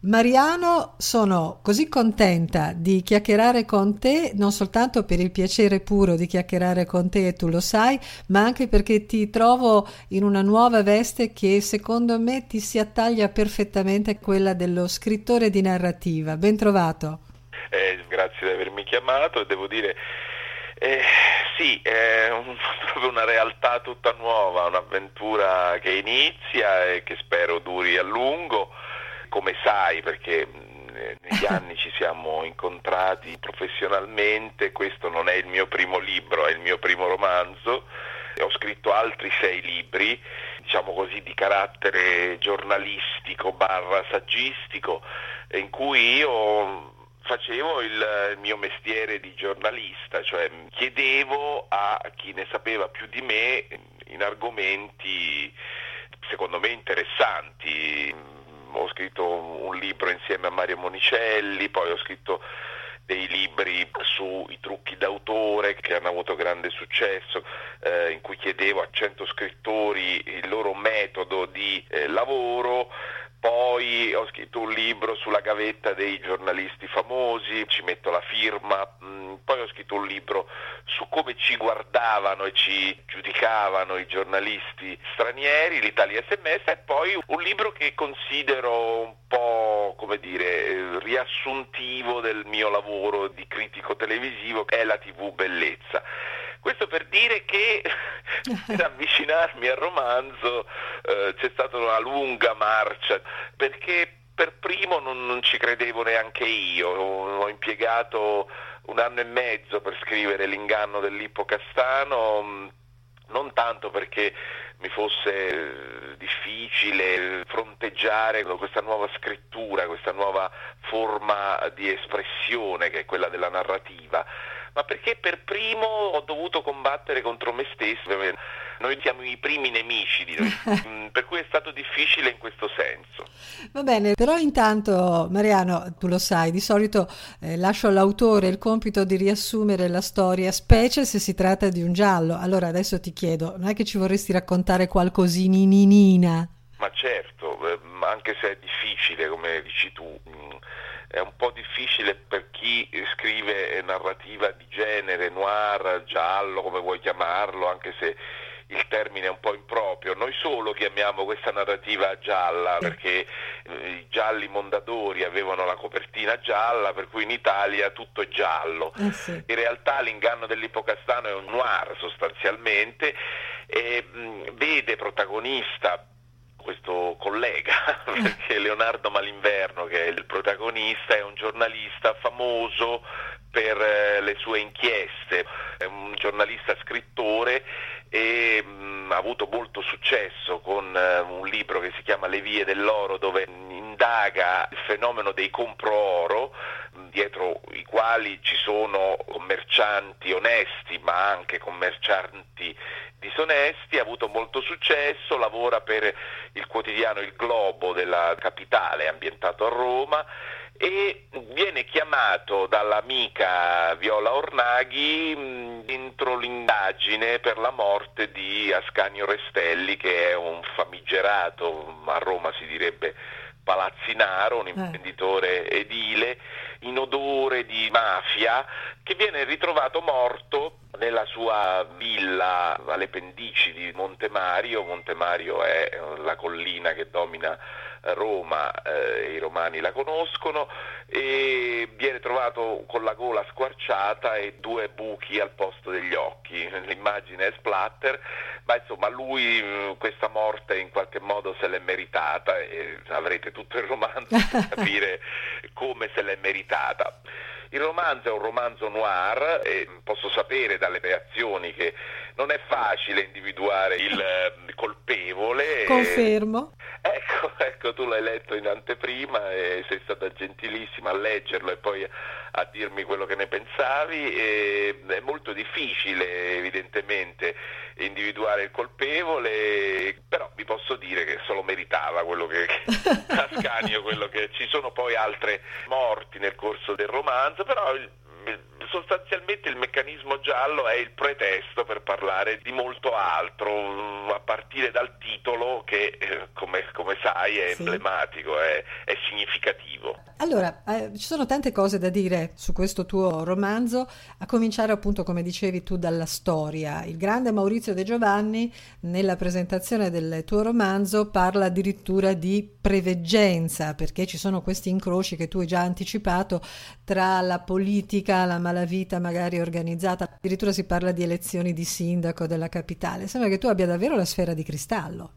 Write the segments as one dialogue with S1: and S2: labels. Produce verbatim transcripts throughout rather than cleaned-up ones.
S1: Mariano, sono così contenta di chiacchierare con te, non soltanto per il piacere puro di chiacchierare con te, e tu lo sai, ma anche perché ti trovo in una nuova veste che secondo me ti si attaglia perfettamente a quella dello scrittore di narrativa. Ben trovato.
S2: Eh, grazie di avermi chiamato e devo dire, eh, sì, è un, proprio una realtà tutta nuova, un'avventura che inizia e che spero duri a lungo. Come sai, perché negli anni ci siamo incontrati professionalmente, questo non è il mio primo libro, è il mio primo romanzo. Ho scritto altri sei libri, diciamo così, di carattere giornalistico barra saggistico, in cui io facevo il mio mestiere di giornalista, cioè chiedevo a chi ne sapeva più di me in argomenti secondo me interessanti. Ho scritto un libro insieme a Mario Monicelli, poi ho scritto dei libri sui trucchi d'autore che hanno avuto grande successo, eh, in cui chiedevo a cento scrittori il loro metodo di eh, lavoro. Poi ho scritto un libro sulla gavetta dei giornalisti famosi, ci metto la firma. Poi ho scritto un libro su come ci guardavano e ci giudicavano i giornalisti stranieri, l'Italia si è messa, e poi un libro che considero un po', come dire, riassuntivo del mio lavoro di critico televisivo, che è la tivù Bellezza. Questo per dire che per avvicinarmi al romanzo eh, c'è stata una lunga marcia, perché per primo non, non ci credevo neanche io. Ho impiegato un anno e mezzo per scrivere L'inganno del Lippo Castano, non tanto perché mi fosse difficile fronteggiare questa nuova scrittura, questa nuova forma di espressione che è quella della narrativa, ma perché per primo ho dovuto combattere contro me stesso. Noi siamo i primi nemici di noi, per cui è stato difficile in questo senso.
S1: Va bene, però intanto Mariano, tu lo sai, di solito eh, lascio all'autore il compito di riassumere la storia, specie se si tratta di un giallo. Allora adesso ti chiedo, non è che ci vorresti raccontare qualcosininina?
S2: Ma certo, eh, anche se è difficile, come dici tu, mh, è un po' difficile per chi scrive narrativa di genere, noir, giallo, come vuoi chiamarlo, anche se il termine è un po' improprio. Noi solo chiamiamo questa narrativa gialla perché eh, i gialli Mondadori avevano la copertina gialla, per cui in Italia tutto è giallo.
S1: Eh sì.
S2: In realtà L'inganno del Lippo Castano è un noir sostanzialmente, e mh, vede protagonista questo collega, perché Leonardo Malinverno, che è il protagonista, è un giornalista famoso per eh, le sue inchieste, è un giornalista scrittore e mh, ha avuto molto successo con eh, un libro che si chiama Le vie dell'oro, dove indaga il fenomeno dei compro oro, dietro i quali ci sono commercianti onesti ma anche commercianti disonesti. Ha avuto molto successo, lavora per il quotidiano Il Globo della capitale, ambientato a Roma, e viene chiamato dall'amica Viola Ornaghi mh, dentro l'indagine per la morte di Ascanio Restelli, che è un famigerato, a Roma si direbbe palazzinaro, un imprenditore edile in odore di mafia, che viene ritrovato morto nella sua villa alle pendici di Monte Mario. Monte Mario è la collina che domina Roma, eh, i romani la conoscono, e viene trovato con la gola squarciata e due buchi al posto degli occhi. L'immagine è splatter, ma insomma lui questa morte in qualche modo se l'è meritata, e avrete tutto il romanzo per capire come se l'è meritata. Il romanzo è un romanzo noir e posso sapere dalle reazioni che non è facile individuare il eh, colpevole.
S1: Confermo.
S2: Ecco, ecco, tu l'hai letto in anteprima e sei stata gentilissima a leggerlo e poi a dirmi quello che ne pensavi. E è molto difficile evidentemente individuare il colpevole, però vi posso dire che solo meritava quello che Ascanio, quello che ci sono poi altre morti nel corso del romanzo, però il sostanzialmente il meccanismo giallo è il pretesto per parlare di molto altro, a partire dal titolo che, eh, come, come sai, è
S1: Sì.
S2: emblematico, è, è significativo.
S1: Allora, eh, ci sono tante cose da dire su questo tuo romanzo, a cominciare appunto, come dicevi tu, dalla storia. Il grande Maurizio De Giovanni, nella presentazione del tuo romanzo, parla addirittura di preveggenza, perché ci sono questi incroci che tu hai già anticipato tra la politica, la malavita magari organizzata. Addirittura si parla di elezioni di sindaco della capitale. Sembra che tu abbia davvero la sfera di cristallo.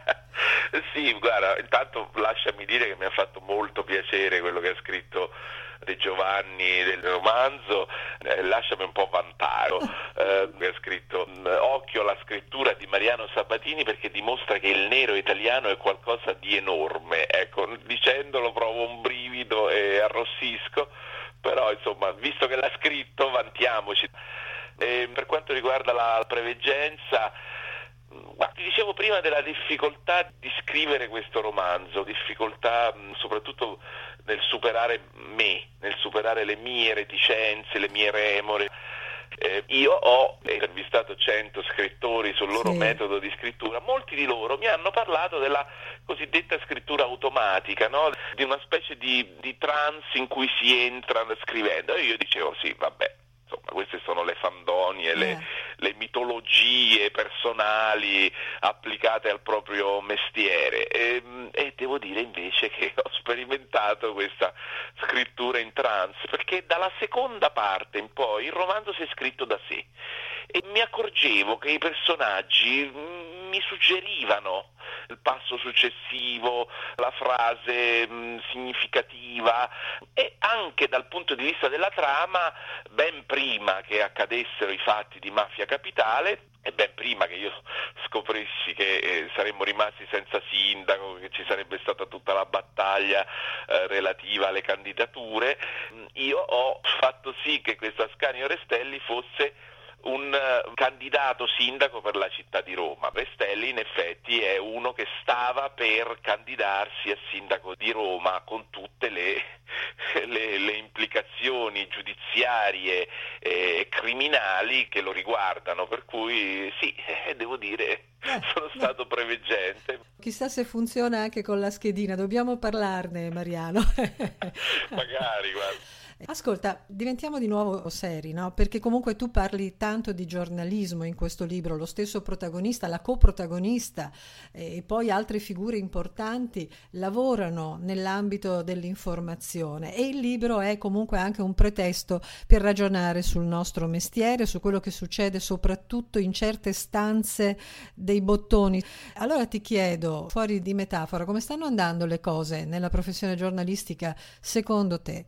S2: Sì, guarda, intanto lasciami dire che mi ha fatto molto piacere quello che ha scritto De Giovanni del romanzo, eh, lasciami un po' vantare, eh, ha scritto occhio alla scrittura di Mariano Sabatini perché dimostra che il nero italiano è qualcosa di enorme, ecco, dicendolo provo un brivido e arrossisco, però insomma, visto che l'ha scritto, vantiamoci. E per quanto riguarda la preveggenza, ma ti dicevo prima della difficoltà di scrivere questo romanzo, difficoltà mh, soprattutto nel superare me, nel superare le mie reticenze, le mie remore. Eh, io ho intervistato cento scrittori sul loro
S1: Sì.
S2: metodo di scrittura, molti di loro mi hanno parlato della cosiddetta scrittura automatica, no? Di una specie di, di trance in cui si entra scrivendo, e io dicevo sì, vabbè. Insomma, queste sono le fandonie,
S1: Eh.
S2: le, le mitologie personali applicate al proprio mestiere e, e devo dire invece che ho sperimentato questa scrittura in trance perché dalla seconda parte in poi il romanzo si è scritto da sé e mi accorgevo che i personaggi mh, mi suggerivano il passo successivo, la frase mh, significativa e anche dal punto di vista della trama, ben prima che accadessero i fatti di Mafia Capitale e ben prima che io scoprissi che eh, saremmo rimasti senza sindaco, che ci sarebbe stata tutta la battaglia eh, relativa alle candidature, io ho fatto sì che questo Ascanio Restelli fosse un uh, candidato sindaco per la città di Roma. Restelli in effetti è uno che stava per candidarsi a sindaco di Roma con tutte le, le, le implicazioni giudiziarie e criminali che lo riguardano, per cui sì, eh, devo dire
S1: Eh,
S2: sono
S1: beh.
S2: stato preveggente.
S1: Chissà se funziona anche con la schedina, dobbiamo parlarne, Mariano.
S2: Magari, guarda.
S1: Ascolta, diventiamo di nuovo seri, no? Perché comunque tu parli tanto di giornalismo in questo libro, lo stesso protagonista, la coprotagonista eh, e poi altre figure importanti lavorano nell'ambito dell'informazione e il libro è comunque anche un pretesto per ragionare sul nostro mestiere, su quello che succede soprattutto in certe stanze dei bottoni. Allora ti chiedo, fuori di metafora, come stanno andando le cose nella professione giornalistica secondo te?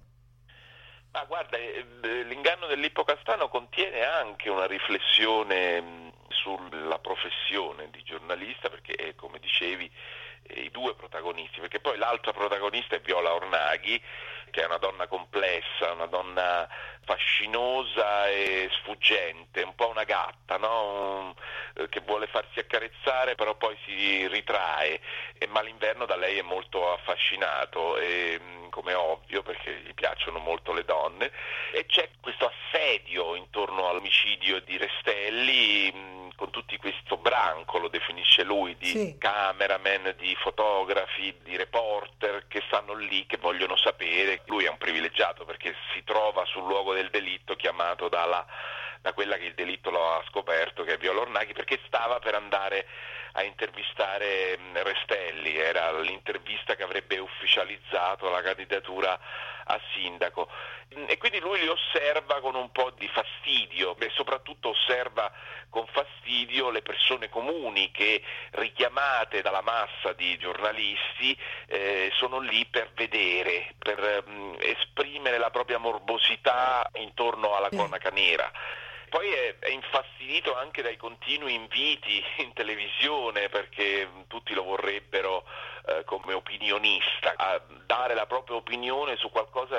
S2: Ma guarda, eh, l'inganno dell'ippocastano contiene anche una riflessione mh, sulla professione di giornalista, perché eh, come dicevi eh, i due protagonisti, perché poi l'altra protagonista è Viola Ornaghi, che è una donna complessa, una donna fascinosa e sfuggente, un po' una gatta, no? Un, che vuole farsi accarezzare però poi si ritrae, e, ma l'inverno da lei è molto affascinato, e, come è ovvio perché gli piacciono molto le donne, e c'è questo assedio intorno all'omicidio di Restelli mh, con tutti questo branco, lo definisce lui, di
S1: Sì.
S2: cameraman, di fotografi, di reporter che stanno lì, che vogliono sapere. Lui è un privilegiato perché si trova sul luogo del delitto chiamato dalla, da quella che il delitto lo ha scoperto, che è Viola Ornaghi, perché stava per andare a intervistare Restelli, era l'intervista che avrebbe ufficializzato la candidatura a sindaco, e quindi lui li osserva con un po' di fastidio e soprattutto osserva con fastidio le persone comuni che, richiamate dalla massa di giornalisti, eh, sono lì per vedere, per mh, esprimere la propria morbosità intorno alla cronaca nera. Poi è, è infastidito anche dai continui inviti in televisione, perché tutti lo vorrebbero eh, come opinionista, a dare la propria opinione su qualcosa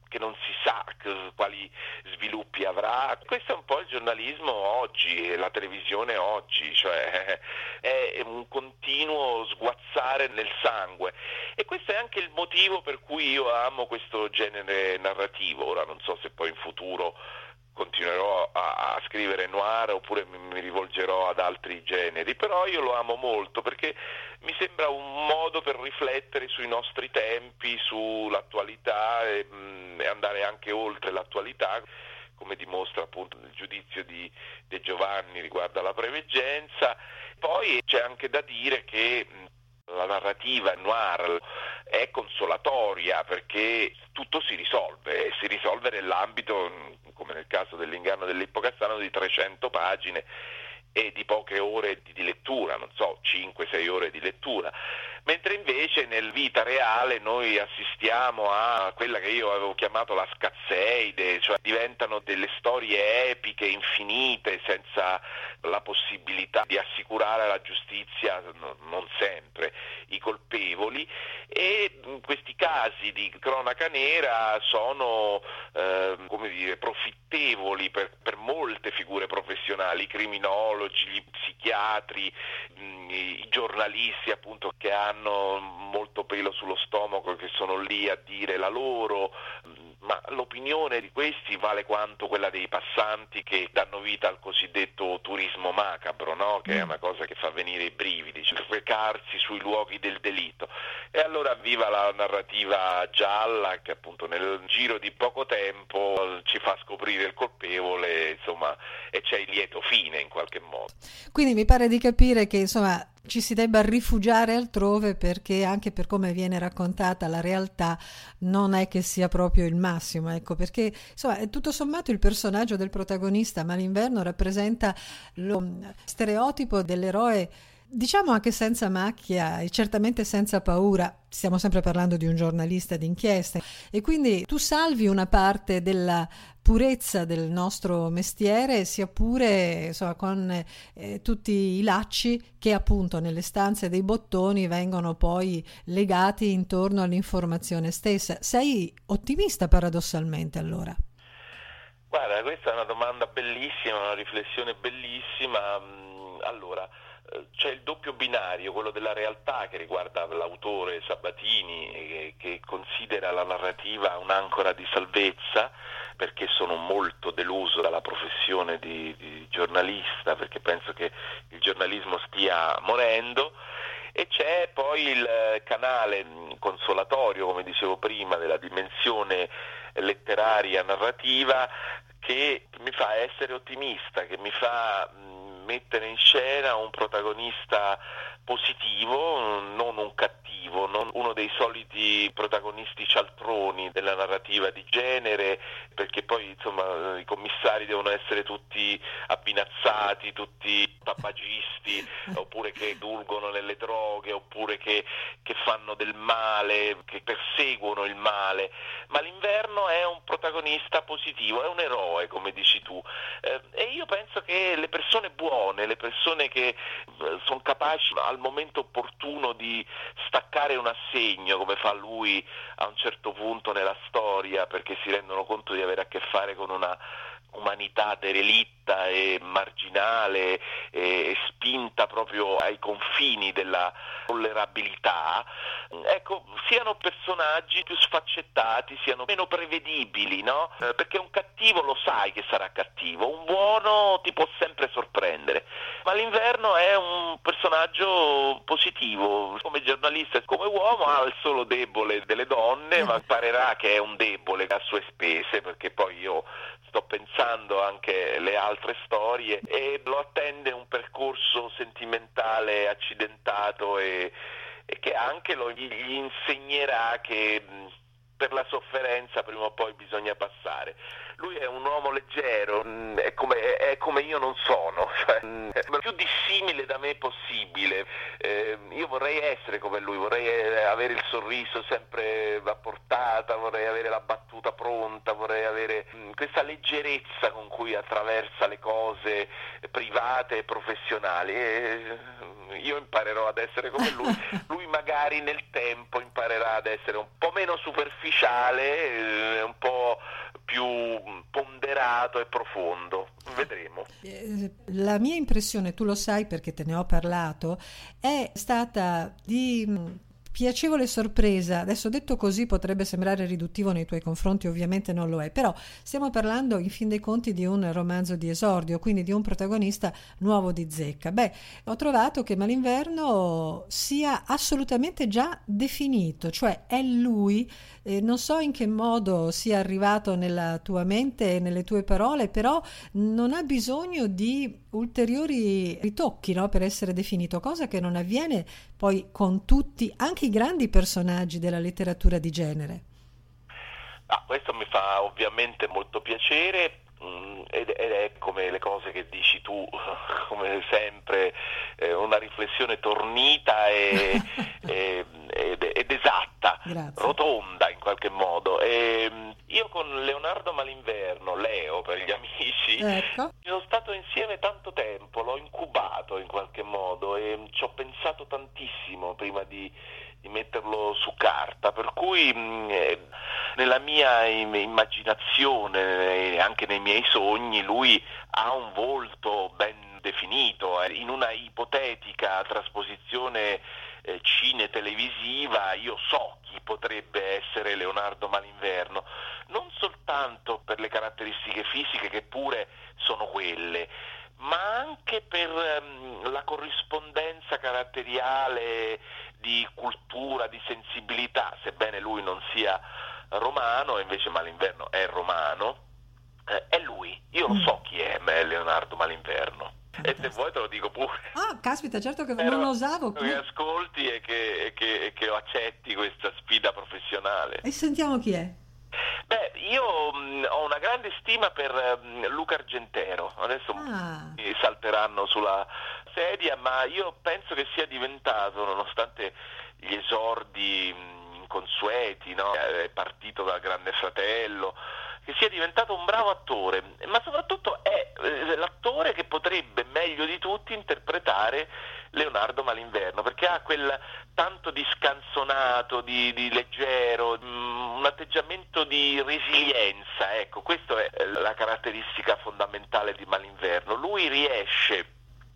S2: che non si sa quali sviluppi avrà. Questo è un po' il giornalismo oggi, la televisione oggi, cioè è un continuo sguazzare nel sangue, e questo è anche il motivo per cui io amo questo genere narrativo. Ora non so se poi in futuro continuerò a, a scrivere noir oppure mi, mi rivolgerò ad altri generi, però io lo amo molto perché mi sembra un modo per riflettere sui nostri tempi, sull'attualità e, mh, e andare anche oltre l'attualità, come dimostra appunto il giudizio di De Giovanni riguardo alla preveggenza. Poi c'è anche da dire che mh, la narrativa noir è consolatoria perché tutto si risolve e si risolve nell'ambito, come nel caso dell'inganno dell'Ippo Cassano, di trecento pagine e di poche ore di lettura, non so, cinque sei ore di lettura, mentre invece nel vita reale noi assistiamo a quella che io avevo chiamato la scazzeide, cioè diventano delle storie epiche, infinite, senza la possibilità di assicurare alla giustizia, non sempre, i colpevoli, e questi casi di cronaca nera sono eh, come dire, profittevoli per, per molte figure professionali, i criminologi, gli psichiatri, mh, i giornalisti appunto che hanno molto pelo sullo stomaco, che sono lì a dire la loro, ma l'opinione di questi vale quanto quella dei passanti che danno vita al cosiddetto turismo macabro, no? Che è una cosa che fa venire i brividi, cioè recarsi sui luoghi del delitto. E allora viva la narrativa gialla che appunto nel giro di poco tempo ci fa scoprire il colpevole, insomma, e c'è il lieto fine in qualche modo.
S1: Quindi mi pare di capire che insomma ci si debba rifugiare altrove, perché anche per come viene raccontata la realtà non è che sia proprio il massimo, ecco, perché insomma è tutto sommato il personaggio del protagonista Malinverno rappresenta lo stereotipo dell'eroe, diciamo anche senza macchia e certamente senza paura. Stiamo sempre parlando di un giornalista d'inchiesta e quindi tu salvi una parte della purezza del nostro mestiere, sia pure insomma con eh, tutti i lacci che appunto nelle stanze dei bottoni vengono poi legati intorno all'informazione stessa. Sei ottimista paradossalmente allora?
S2: Guarda, questa è una domanda bellissima, una riflessione bellissima. Allora, c'è il doppio binario, quello della realtà che riguarda l'autore Sabatini, che, che considera la narrativa un'ancora di salvezza, perché sono molto deluso dalla professione di, di giornalista, perché penso che il giornalismo stia morendo, e c'è poi il canale consolatorio, come dicevo prima, della dimensione letteraria narrativa, che mi fa essere ottimista, che mi fa mettere in scena un protagonista positivo, non un cattivo, non uno dei soliti protagonisti cialtroni della narrativa di genere, perché poi insomma i commissari devono essere tutti abbinazzati, tutti tabagisti, oppure che dulgono nelle droghe, oppure che, che fanno del male, che perseguono il male. Ma l'inverno è un protagonista positivo, è un eroe, come dici tu, eh, e io penso che le persone buone, le persone che eh, sono capaci al momento opportuno di staccare un assegno, come fa lui a un certo punto nella storia, perché si rendono conto di avere a che fare con una umanità derelitta e marginale e spinta proprio ai confini della tollerabilità, ecco, siano personaggi più sfaccettati, siano meno prevedibili, no? Eh, perché un cattivo lo sai che sarà cattivo, un buono ti può sempre sorprendere, ma l'inverno è un personaggio positivo, come giornalista e come uomo ha il solo debole delle donne, ma parerà che è un debole a sue spese, perché poi io sto pensando anche alle altre storie e lo attende un percorso sentimentale accidentato e, e che anche lo, gli, gli insegnerà che mh, per la sofferenza prima o poi bisogna passare. Lui è un uomo leggero, mh, è, come, è, è come io non sono, cioè, mh, è più dissimile da me possibile. Eh, io vorrei essere come lui, vorrei avere il sorriso sempre a portata, pensata, vorrei avere la battuta pronta, vorrei avere mh, questa leggerezza con cui attraversa le cose private e professionali. E io imparerò ad essere come lui, lui magari nel tempo imparerà ad essere un po' meno superficiale, eh, un po' più ponderato e profondo. Vedremo.
S1: La mia impressione, tu lo sai perché te ne ho parlato, è stata di piacevole sorpresa. Adesso detto così potrebbe sembrare riduttivo nei tuoi confronti, ovviamente non lo è, però stiamo parlando in fin dei conti di un romanzo di esordio, quindi di un protagonista nuovo di zecca. Beh, ho trovato che Malinverno sia assolutamente già definito, cioè è lui, eh, non so in che modo sia arrivato nella tua mente e nelle tue parole, però non ha bisogno di ulteriori ritocchi, no, per essere definito, cosa che non avviene poi con tutti, anche i grandi personaggi della letteratura di genere.
S2: Ah, questo mi fa ovviamente molto piacere, mh, ed, ed è come le cose che dici tu, come sempre, eh, una riflessione tornita e, e, ed, ed esatta,
S1: Grazie.
S2: rotonda in qualche modo. E, mh, io con Leonardo Malinverno, Leo per gli amici,
S1: Ecco.
S2: sono stato insieme tanto tempo, l'ho incubato in qualche modo e ci ho pensato tantissimo prima di, di metterlo su carta, per cui mh, eh, nella mia immaginazione e anche nei miei sogni lui ha un volto ben definito. In una ipotetica trasposizione eh, cine-televisiva io so chi potrebbe essere Leonardo Malinverno, non soltanto per le caratteristiche fisiche che pure sono quelle, ma anche per um, la corrispondenza caratteriale, di cultura, di sensibilità, sebbene lui non sia romano, invece Malinverno è romano, eh, è lui. Io lo so chi è Leonardo Malinverno. E se vuoi te lo dico pure.
S1: Ah, caspita, certo che
S2: Però
S1: non lo osavo.
S2: che ascolti e che, e che, e che accetti questa sfida professionale.
S1: E sentiamo chi è.
S2: Beh, io mh, ho una grande stima per mh, Luca Argentero. Adesso
S1: Ah.
S2: mi salteranno sulla sedia, ma io penso che sia diventato, nonostante gli esordi mh, inconsueti, no? È partito dal Grande Fratello, che sia diventato un bravo attore, ma soprattutto è eh, l'attore che potrebbe meglio di tutti interpretare Leonardo Malinverno, perché ha quel tanto di scanzonato, di, di leggero, mh, un atteggiamento di resilienza, ecco, questa è la caratteristica fondamentale di Malinverno. Lui riesce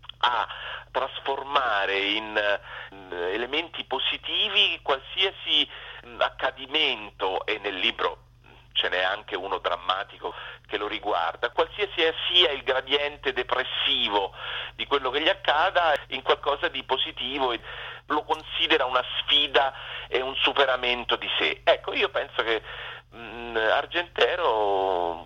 S2: a trasformare in, in elementi positivi qualsiasi mh, accadimento, e nel libro ce n'è anche uno drammatico che lo riguarda, qualsiasi sia il gradiente depressivo di quello che gli accada, in qualcosa di positivo, lo considera una sfida e un superamento di sé. Ecco, io penso che mh, Argentero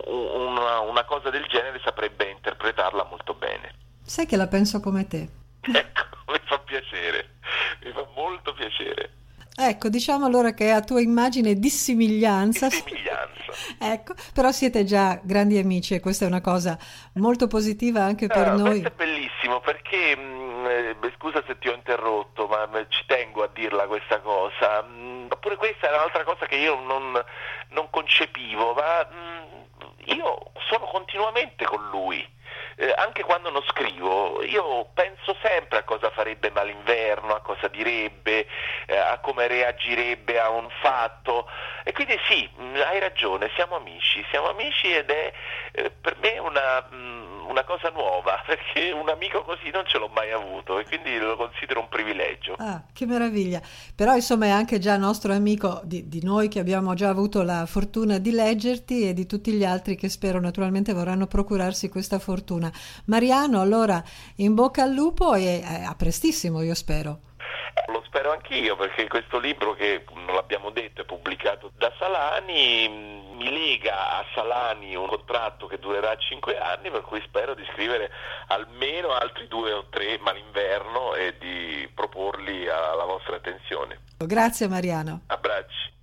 S2: una, una cosa del genere saprebbe interpretarla molto bene.
S1: Sai che la penso come te.
S2: Ecco, mi fa piacere, mi fa molto piacere.
S1: Ecco, diciamo allora che è a tua immagine dissimiglianza.
S2: Dissimiglianza.
S1: Ecco, però siete già grandi amici e questa è una cosa molto positiva anche per
S2: ah,
S1: noi.
S2: Questo è bellissimo perché, mh, eh, scusa se ti ho interrotto, ma ci tengo a dirla questa cosa. Mh, oppure questa è un'altra cosa che io non, non concepivo, ma mh, io sono continuamente con lui. Eh, anche quando non scrivo, io penso sempre a cosa farebbe Malinverno, a cosa direbbe, eh, a come reagirebbe a un fatto, e quindi sì, mh, hai ragione, siamo amici, siamo amici ed è eh, per me una, mh, una cosa nuova, perché un amico così non ce l'ho mai avuto e quindi lo considero un privilegio.
S1: Ah, che meraviglia, però insomma è anche già nostro amico di, di noi che abbiamo già avuto la fortuna di leggerti e di tutti gli altri che spero naturalmente vorranno procurarsi questa fortuna. Mariano, allora in bocca al lupo e eh, a prestissimo, io spero.
S2: Eh, lo spero anch'io, perché questo libro, che non l'abbiamo detto, è pubblicato da Salani, mi lega a Salani un contratto che durerà cinque anni, per cui spero di scrivere almeno altri due o tre Malinverno e di proporli alla vostra attenzione.
S1: Grazie Mariano.
S2: Abbracci.